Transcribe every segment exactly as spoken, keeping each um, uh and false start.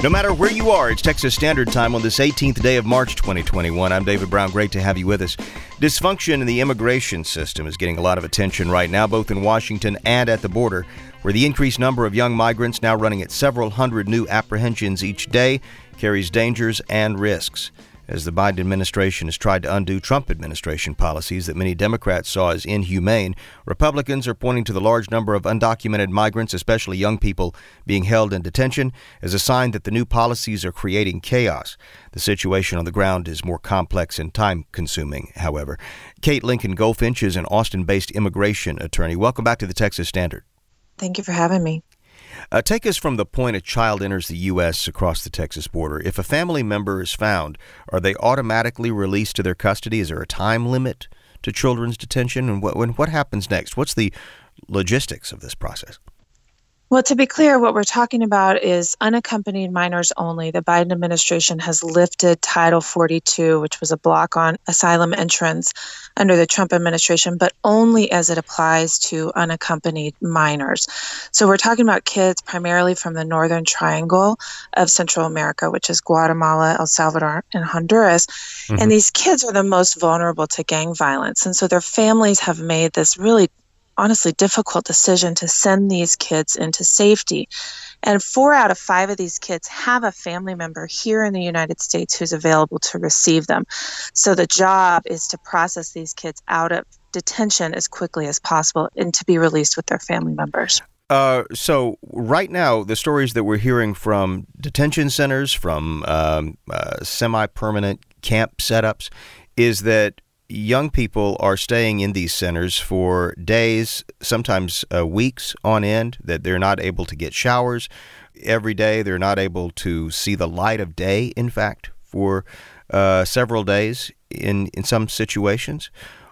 No matter where you are, it's Texas Standard Time on this eighteenth day of March twenty twenty-one. I'm David Brown. Great to have you with us. Dysfunction in the immigration system is getting a lot of attention right now, both in Washington and at the border, where the increased number of young migrants, now running at several hundred new apprehensions each day, carries dangers and risks. As the Biden administration has tried to undo Trump administration policies that many Democrats saw as inhumane, Republicans are pointing to the large number of undocumented migrants, especially young people, being held in detention as a sign that the new policies are creating chaos. The situation on the ground is more complex and time-consuming, however. Kate Lincoln Goldfinch is an Austin-based immigration attorney. Welcome back to the Texas Standard. Thank you for having me. Uh, take us from the point a child enters the U S across the Texas border. If a family member is found, are they automatically released to their custody? Is there a time limit to children's detention? And what, when, what happens next? What's the logistics of this process? Well, to be clear, what we're talking about is unaccompanied minors only. The Biden administration has lifted Title forty-two, which was a block on asylum entrance under the Trump administration, but only as it applies to unaccompanied minors. So we're talking about kids primarily from the northern triangle of Central America, which is Guatemala, El Salvador, and Honduras. Mm-hmm. And these kids are the most vulnerable to gang violence. And so their families have made this really honestly difficult decision to send these kids into safety. And four out of five of these kids have a family member here in the United States who's available to receive them. So the job is to process these kids out of detention as quickly as possible and to be released with their family members. Uh, so right now, the stories that we're hearing from detention centers, from um, uh, semi-permanent camp setups, is that young people are staying in these centers for days, sometimes uh, weeks on end, that they're not able to get showers every day. They're not able to see the light of day, in fact, for uh, several days in, in some situations.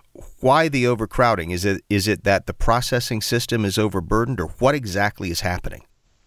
Why the overcrowding? Is it is it that the processing system is overburdened, or what exactly is happening?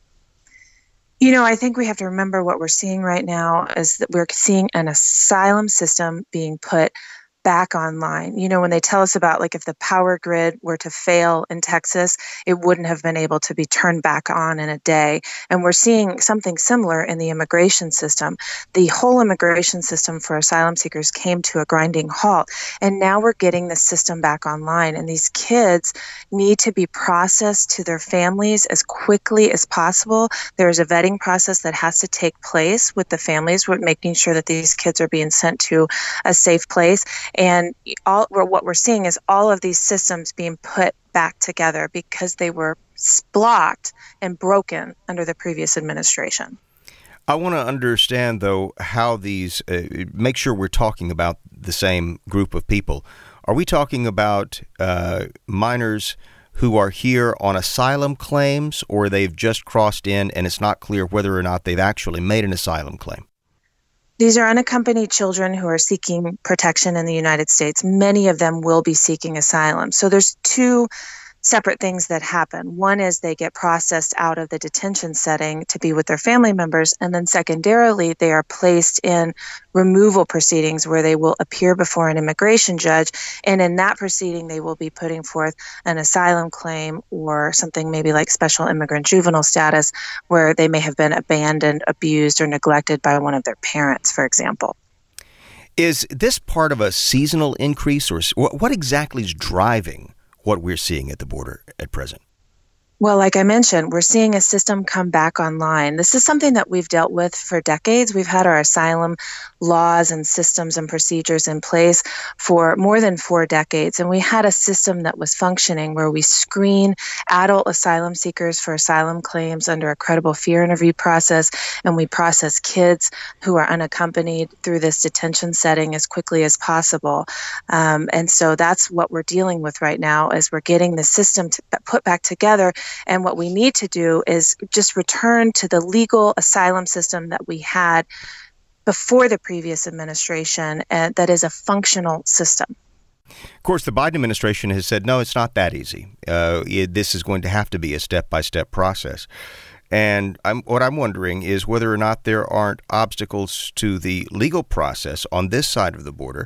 You know, I think we have to remember what we're seeing right now is that we're seeing an asylum system being put back online. You know, when they tell us about, like, if the power grid were to fail in Texas, it wouldn't have been able to be turned back on in a day. And we're seeing something similar in the immigration system. The whole immigration system for asylum seekers came to a grinding halt. And now we're getting the system back online. And these kids need to be processed to their families as quickly as possible. There's a vetting process that has to take place with the families. We're making sure that these kids are being sent to a safe place. And all what we're seeing is all of these systems being put back together because they were blocked and broken under the previous administration. I want to understand, though, how these uh, make sure we're talking about the same group of people. Are we talking about uh, minors who are here on asylum claims, or they've just crossed in and it's not clear whether or not they've actually made an asylum claim? These are unaccompanied children who are seeking protection in the United States. Many of them will be seeking asylum. So there's two separate things that happen. One is they get processed out of the detention setting to be with their family members. And then secondarily, they are placed in removal proceedings where they will appear before an immigration judge. And in that proceeding, they will be putting forth an asylum claim or something maybe like special immigrant juvenile status, where they may have been abandoned, abused, or neglected by one of their parents, for example. Is this part of a seasonal increase, or what exactly is driving what we're seeing at the border at present? Well, like I mentioned, we're seeing a system come back online. This is something that we've dealt with for decades. We've had our asylum laws and systems and procedures in place for more than four decades. And we had a system that was functioning where we screen adult asylum seekers for asylum claims under a credible fear interview process. And we process kids who are unaccompanied through this detention setting as quickly as possible. Um, and so that's what we're dealing with right now, is we're getting the system to put back together. And what we need to do is just return to the legal asylum system that we had before the previous administration, and that is a functional system. Of course, the Biden administration has said, no, it's not that easy. Uh, it, this is going to have to be a step-by-step process. And I'm, what I'm wondering is whether or not there aren't obstacles to the legal process on this side of the border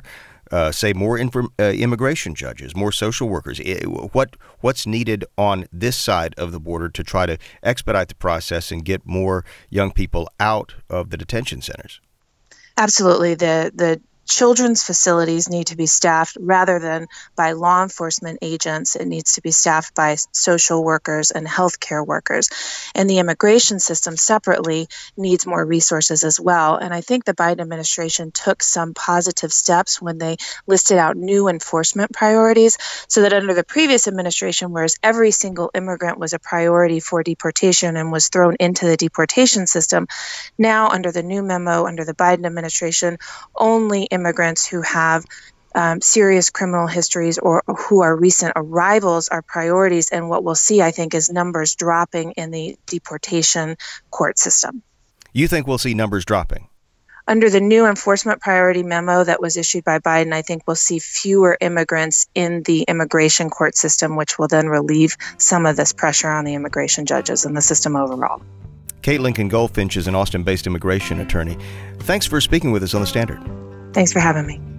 uh, say, more inf- uh, immigration judges, more social workers? What What's needed on this side of the border to try to expedite the process and get more young people out of the detention centers? Absolutely. The the children's facilities need to be staffed rather than by law enforcement agents. It needs to be staffed by social workers and healthcare workers. And the immigration system separately needs more resources as well. And I think the Biden administration took some positive steps when they listed out new enforcement priorities, so that under the previous administration, whereas every single immigrant was a priority for deportation and was thrown into the deportation system, now under the new memo, under the Biden administration, only immigrants who have um, serious criminal histories or who are recent arrivals are priorities. And what we'll see, I think, is numbers dropping in the deportation court system. You think we'll see numbers dropping? Under the new enforcement priority memo that was issued by Biden, I think we'll see fewer immigrants in the immigration court system, which will then relieve some of this pressure on the immigration judges and the system overall. Kate Lincoln Goldfinch is an Austin-based immigration attorney. Thanks for speaking with us on The Standard. Thanks for having me.